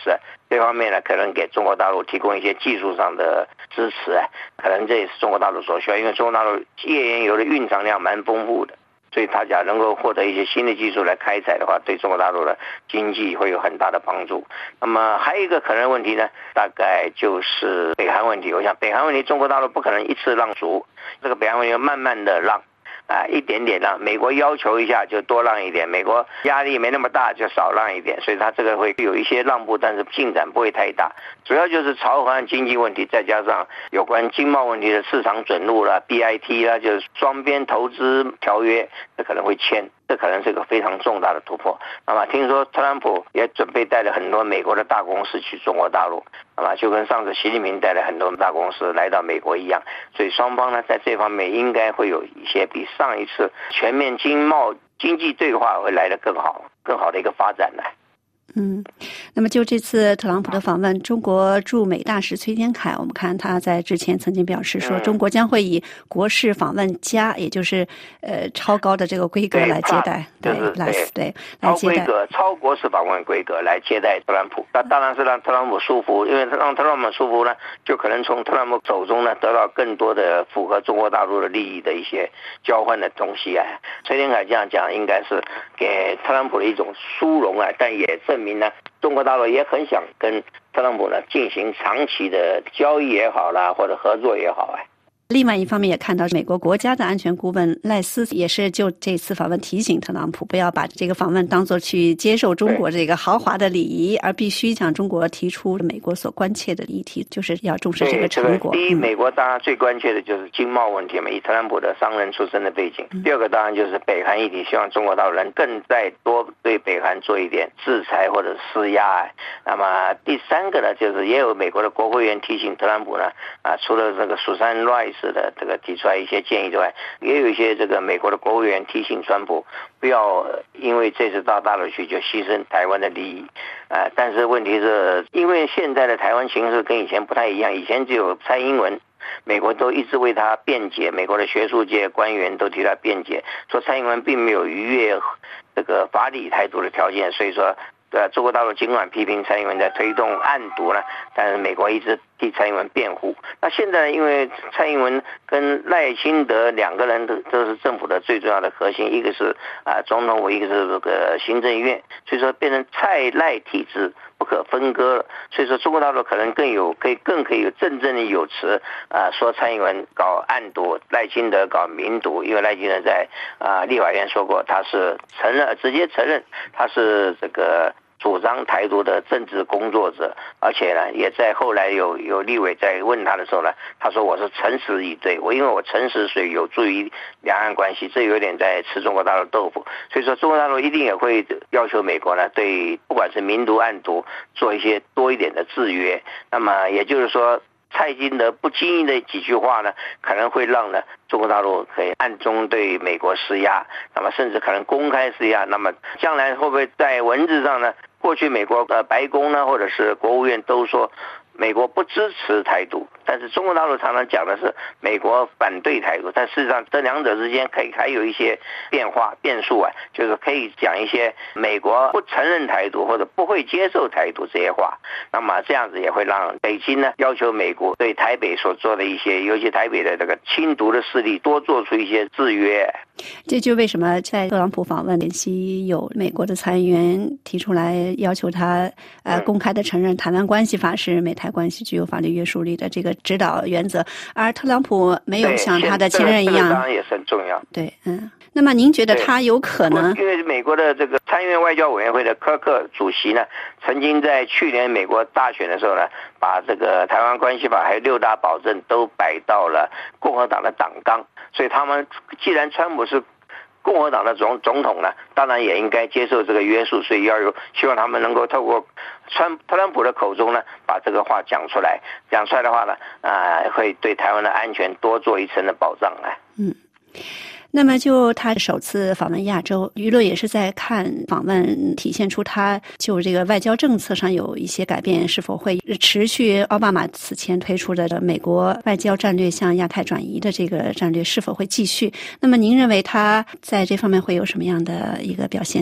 这方面呢，可能给中国大陆提供一些技术上的支持啊，可能这也是中国大陆所需要，因为中国大陆页岩油的蕴藏量蛮丰富的，所以他假如能够获得一些新的技术来开采的话，对中国大陆的经济会有很大的帮助。那么还有一个可能问题呢，大概就是北韩问题。我想北韩问题，中国大陆不可能一次让足，这个北韩问题要慢慢的让。啊，一点点让，美国要求一下就多让一点，美国压力没那么大就少让一点，所以它这个会有一些让步，但是进展不会太大。主要就是朝韩经济问题，再加上有关经贸问题的市场准入啦 B I T 啦，就是双边投资条约，这可能会签，这可能是个非常重大的突破。那么听说特朗普也准备带了很多美国的大公司去中国大陆，那么就跟上次习近平带了很多大公司来到美国一样，所以双方呢在这方面应该会有一些比上一次全面经贸经济对话会来得更好更好的一个发展呢。 嗯，那么就这次特朗普的访问，中国驻美大使崔天凯，我们看他在之前曾经表示说，中国将会以国事访问加，也就是呃超高的这个规格来接待， 对， 来对来接待超规格、超国事访问规格来接待特朗普。那当然是让特朗普舒服，因为让特朗普舒服呢，就可能从特朗普手中呢得到更多的符合中国大陆的利益的一些交换的东西啊。崔天凯这样讲，应该是给特朗普的一种殊荣啊，但也证明呢，中国大陆也很想跟特朗普呢进行长期的交易也好啦，或者合作也好啊。 另外一方面也看到美国国家的安全顾问赖斯也是就这次访问提醒特朗普不要把这个访问当作去接受中国这个豪华的礼仪，而必须向中国提出美国所关切的议题，就是要重视这个成果。 这个、第一、嗯，美国当然最关切的就是经贸问题嘛，以特朗普的商人出身的背景。嗯、第二个当然就是北韩议题，希望中国大陆人更再多对北韩做一点制裁或者施压。那么第三个呢，就是也有美国的国会议员提醒特朗普呢，啊，除了这个蜀山 Rice的这个提出来一些建议之外，也有一些这个美国的国务员提醒川普不要因为这次到大陆去就牺牲台湾的利益啊、呃。但是问题是因为现在的台湾情势跟以前不太一样，以前只有蔡英文，美国都一直为他辩解，美国的学术界官员都替他辩解，说蔡英文并没有逾越这个法理态度的条件，所以说对中国大陆尽管批评蔡英文在推动暗毒呢，但是美国一直替蔡英文辩护。那现在因为蔡英文跟赖清德两个人都都是政府的最重要的核心，一个是啊总统府，一个是这个行政院，所以说变成蔡赖体制不可分割了。所以说中国大陆可能更有可以更可以有振振有词啊，说蔡英文搞暗毒，赖清德搞明毒，因为赖清德在啊立法院说过，他是承认直接承认他是这个主张台独的政治工作者，而且呢，也在后来有有立委在问他的时候呢，他说我是诚实以对，我因为我诚实，所以有助于两岸关系，这有点在吃中国大陆豆腐。所以说，中国大陆一定也会要求美国呢，对不管是明毒暗毒做一些多一点的制约。那么也就是说，蔡金德不经意的几句话呢，可能会让呢中国大陆可以暗中对美国施压，那么甚至可能公开施压。那么将来会不会在文字上呢？过去美国呃白宫呢，或者是国务院都说美国不支持台独，但是中国大陆常常讲的是美国反对台独，但事实上这两者之间可以还有一些变化变数啊，就是可以讲一些美国不承认台独或者不会接受台独这些话，那么这样子也会让北京呢要求美国对台北所做的一些，尤其台北的这个亲独的势力多做出一些制约。 这就为什么在特朗普访问联席有美国的参议员提出来要求他呃公开的承认台湾关系法是美台关系具有法律约束力的这个指导原则，而特朗普没有像他的前任一样， 当然也是很重要。 对，嗯。那么您觉得他有可能？ 因为美国的这个参议院外交委员会的科克主席呢，曾经在去年美国大选的时候呢，把这个台湾关系法还有六大保证都摆到了共和党的党纲，所以他们既然川普是共和党的总总统呢，当然也应该接受这个约束，所以要有希望他们能够透过川特朗普的口中呢，把这个话讲出来，讲出来的话呢，啊、呃，会对台湾的安全多做一层的保障啊。 嗯。那么就他首次访问亚洲，舆论也是在看访问体现出他就这个外交政策上有一些改变，是否会持续奥巴马此前推出的美国外交战略向亚太转移的这个战略是否会继续？那么您认为他在这方面会有什么样的一个表现呢？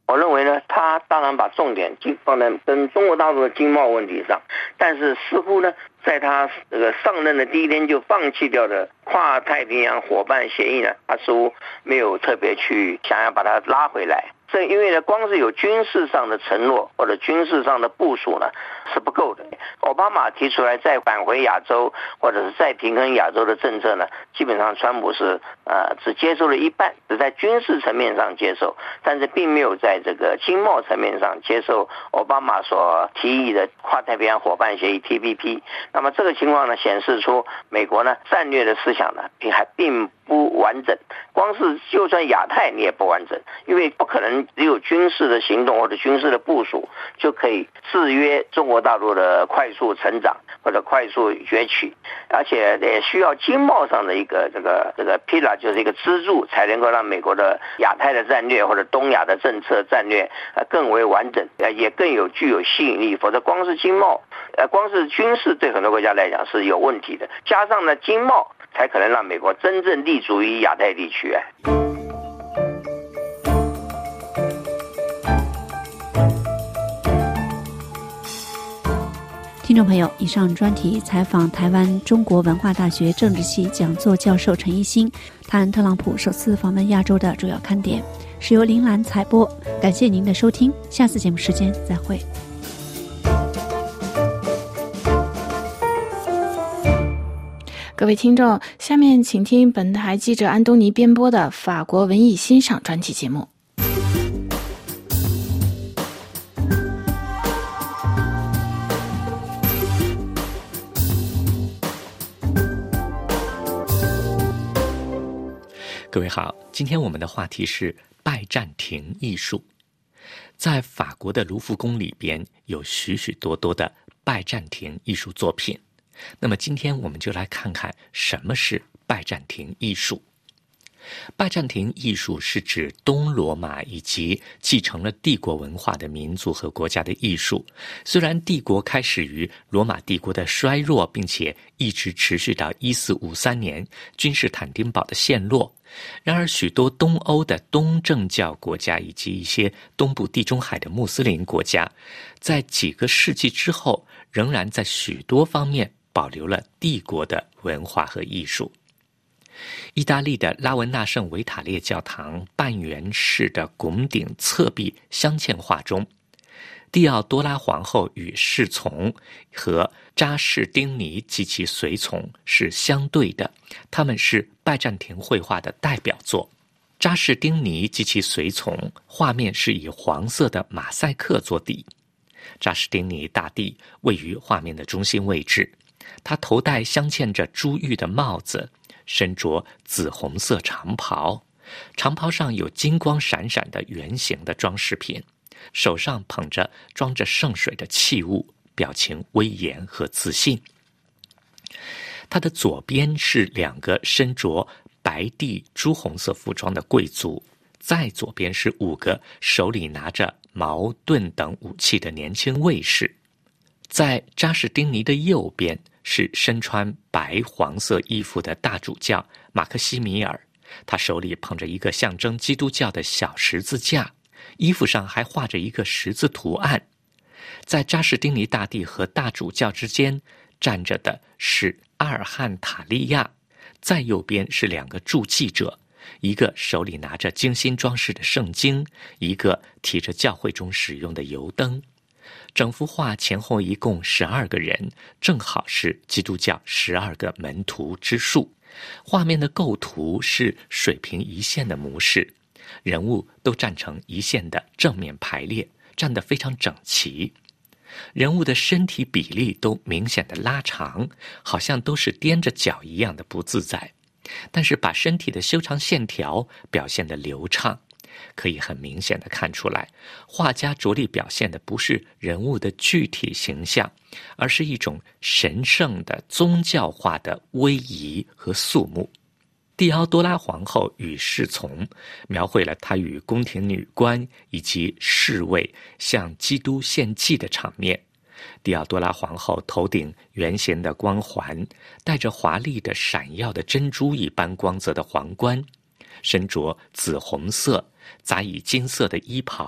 我认为呢，他当然把重点放在跟中国大陆的经贸问题上，但是似乎呢，在他这个上任的第一天就放弃掉的跨太平洋伙伴协议呢，他似乎没有特别去想要把它拉回来。这因为呢，光是有军事上的承诺或者军事上的部署呢是不够的。奥巴马提出来再返回亚洲或者是再平衡亚洲的政策呢，基本上川普是呃只接受了一半，只在军事层面上接受，但是并没有在这个经贸层面上接受奥巴马所提议的跨太平洋伙伴协议 T P P。那么这个情况呢，显示出美国呢战略的思想呢并还并不完整，光是就算亚太你也不完整，因为不可能只有军事的行动或者军事的部署就可以制约中国大陆的快速成长或者快速崛起，而且也需要经贸上的一个这个这个 pillar， 就是一个支柱，才能够让美国的亚太的战略或者东亚的政策战略呃更为完整，呃也更有具有吸引力。否则光是经贸呃光是军事对很多国家来讲是有问题的，加上呢经贸才可能让美国真正立足于亚太地区。 听众朋友，以上专题采访台湾中国文化大学政治系讲座教授陈一新，谈特朗普首次访问亚洲的主要看点，是由林兰采播。感谢您的收听，下次节目时间再会。 各位听众，下面请听本台记者安东尼编播的法国文艺欣赏专题节目。 各位好，今天我们的话题是拜占庭艺术。在法国的卢浮宫里边有许许多多的拜占庭艺术作品。那么今天我们就来看看什么是拜占庭艺术。拜占庭艺术是指东罗马以及继承了帝国文化的民族和国家的艺术。虽然帝国开始于罗马帝国的衰弱，并且一直持续到一四五三年君士坦丁堡的陷落，然而许多东欧的东正教国家以及一些东部地中海的穆斯林国家，在几个世纪之后仍然在许多方面保留了帝国的文化和艺术。意大利的拉文纳圣维塔列教堂半圆式的拱顶侧壁镶嵌画中，蒂奥多拉皇后与侍从和扎士丁尼及其随从是相对的，他们是拜占庭绘画的代表作。扎士丁尼及其随从画面是以黄色的马赛克做底，扎士丁尼大帝位于画面的中心位置，他头戴镶嵌着珠玉的帽子，身着紫红色长袍，长袍上有金光闪闪的圆形的装饰品，手上捧着装着圣水的器物，表情威严和自信。他的左边是两个身着白地朱红色服装的贵族，再左边是五个手里拿着矛盾等武器的年轻卫士。在扎士丁尼的右边是身穿白黄色衣服的大主教马克西米尔，他手里捧着一个象征基督教的小十字架，衣服上还画着一个十字图案。在扎士丁尼大帝和大主教之间站着的是阿尔汉塔利亚，再右边是两个助祭者，一个手里拿着精心装饰的圣经，一个提着教会中使用的油灯。整幅画前后一共十二个人，正好是基督教十二个门徒之数。画面的构图是水平一线的模式，人物都站成一线的正面排列，站得非常整齐。人物的身体比例都明显的拉长，好像都是踮着脚一样的不自在，但是把身体的修长线条表现得流畅。可以很明显地看出来，画家着力表现的不是人物的具体形象，而是一种神圣的宗教化的威仪和肃穆。蒂奥多拉皇后与侍从描绘了她与宫廷女官以及侍卫向基督献祭的场面。蒂奥多拉皇后头顶圆形的光环，戴着华丽的闪耀的珍珠一般光泽的皇冠，身着紫红色杂以金色的衣袍，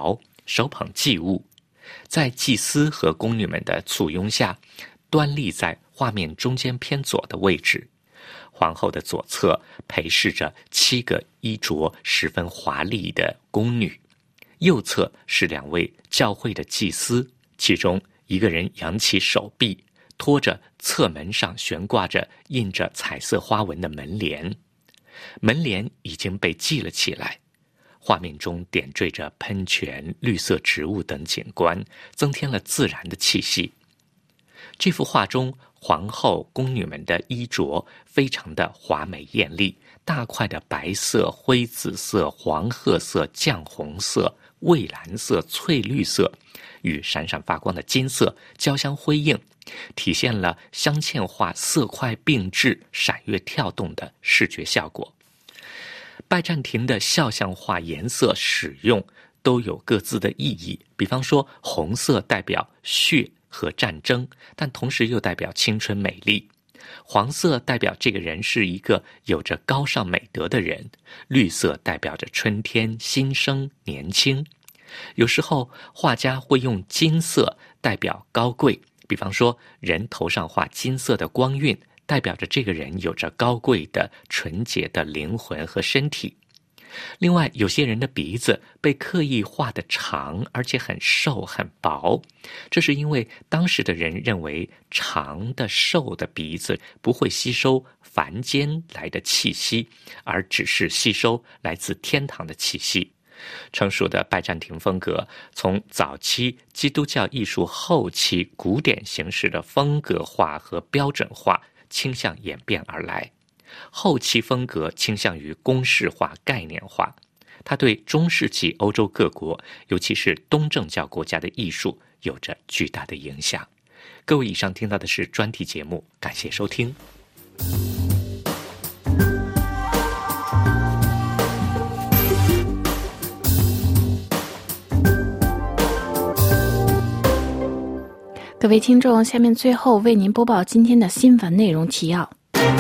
手捧祭物，在祭司和宫女们的簇拥下，端立在画面中间偏左的位置。皇后的左侧陪侍着七个衣着十分华丽的宫女，右侧是两位教会的祭司，其中一个人扬起手臂，拖着侧门上悬挂着印着彩色花纹的门帘，门帘已经被系了起来。画面中点缀着喷泉、绿色植物等景观，增添了自然的气息。这幅画中，皇后、宫女们的衣着非常的华美艳丽，大块的白色、灰紫色、黄褐色、绛红色、蔚蓝色、翠绿色与闪闪发光的金色交相辉映，体现了镶嵌画色块并置、闪跃跳动的视觉效果。拜占庭的肖像画颜色使用都有各自的意义，比方说红色代表血和战争，但同时又代表青春美丽；黄色代表这个人是一个有着高尚美德的人；绿色代表着春天、新生、年轻。有时候画家会用金色代表高贵，比方说人头上画金色的光晕，代表着这个人有着高贵的纯洁的灵魂和身体。另外，有些人的鼻子被刻意画得长，而且很瘦很薄，这是因为当时的人认为长的瘦的鼻子不会吸收凡间来的气息，而只是吸收来自天堂的气息。成熟的拜占庭风格从早期基督教艺术后期古典形式的风格化和标准化倾向演变而来，后期风格倾向于公式化、概念化，它对中世纪欧洲各国，尤其是东正教国家的艺术有着巨大的影响。各位，以上听到的是专题节目，感谢收听。 各位听众，下面最后为您播报今天的新闻内容提要。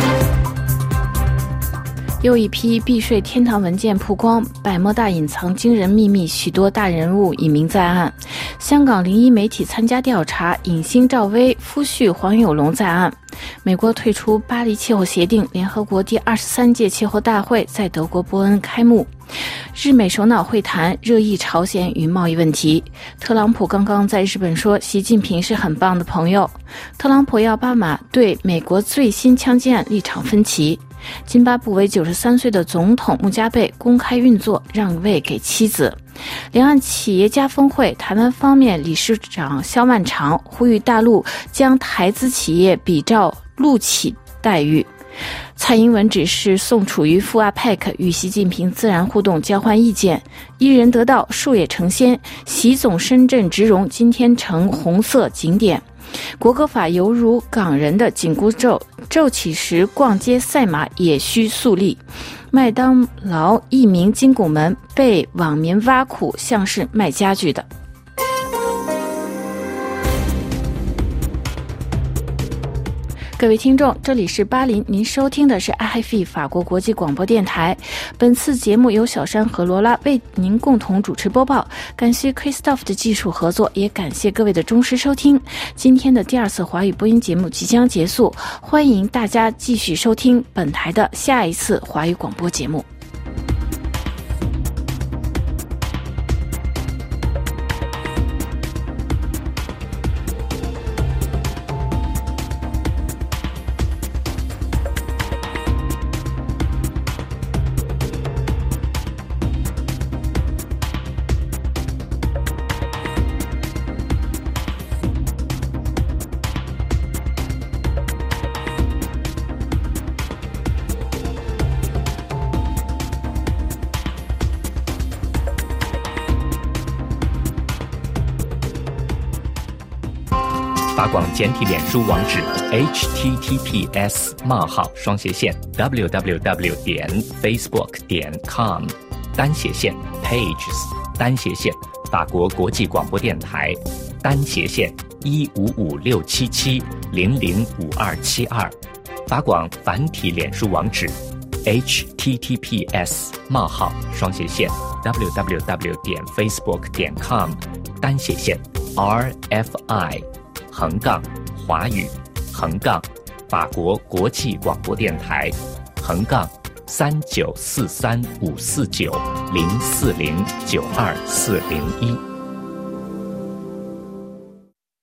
又一批避税天堂文件曝光，百慕大隐藏惊人秘密，许多大人物隐名在案。香港零一媒体参加调查，影星赵薇夫婿黄有龙在案。美国退出巴黎气候协定，联合国第二十三届气候大会在德国波恩开幕。日美首脑会谈热议朝鲜与贸易问题。特朗普刚刚在日本说习近平是很棒的朋友。特朗普要奥巴马对美国最新枪击案立场分歧。津巴布韦九十三岁的总统穆加贝公开运作，让位给妻子。两岸企业家峰会，台湾方面理事长萧万长呼吁大陆将台资企业比照陆企待遇。蔡英文指示宋楚瑜赴 A P E C 与习近平自然互动交换意见，一人得道树也成仙。习总深圳植荣今天成红色景点。国歌法犹如港人的紧箍咒，奏起时逛街赛马也需肃立。麦当劳一名金拱门被网民挖苦，像是卖家具的。各位听众，这里是巴林，您收听的是 R F I 法国国际广播电台。本次节目由小山和罗拉为您共同主持播报，感谢 Christophe 的技术合作，也感谢各位的忠实收听。今天的第二次华语播音节目即将结束，欢迎大家继续收听本台的下一次华语广播节目。 法广简体脸书网址 h t t p s 冒号双斜线 w w w 点 facebook 点 com 单斜线 pages 单斜线法国国际广播电台单斜线一五五六七七零零五二七二法广繁体脸书网址 h t t p s 冒号双斜线 w w w 点 facebook 点 com 单写线 R F I 横杠华语横杠法国国际广播电台横杠三九四三五四九零四零九二四零一。